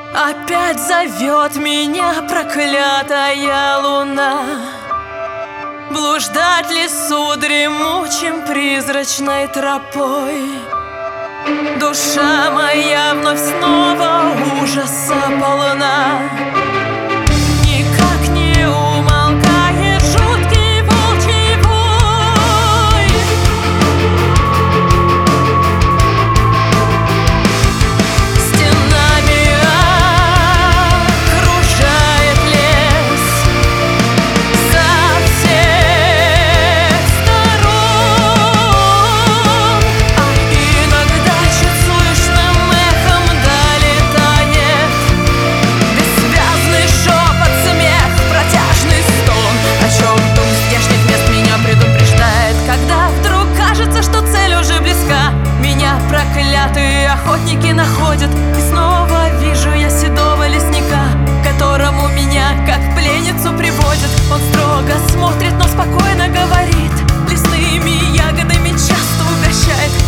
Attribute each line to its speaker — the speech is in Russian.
Speaker 1: Опять зовет меня проклятая луна, блуждать лесу дремучим призрачной тропой. Душа моя вновь снова ужаса полна. Никак не умолкает жуткий волчий вой. Стенами окружает лес со всех сторон, а иногда чуть слышным эхом долетает бессвязный шепот, смех, протяжный стон. О чем дум здешних мест меня предупреждает, когда вдруг кажется, что цель уже близка. Меня проклятые охотники находят, и снова вижу я седого лесника, которому меня как пленницу приводят. Он строго смотрит, но спокойно говорит, лесными ягодами часто угощает.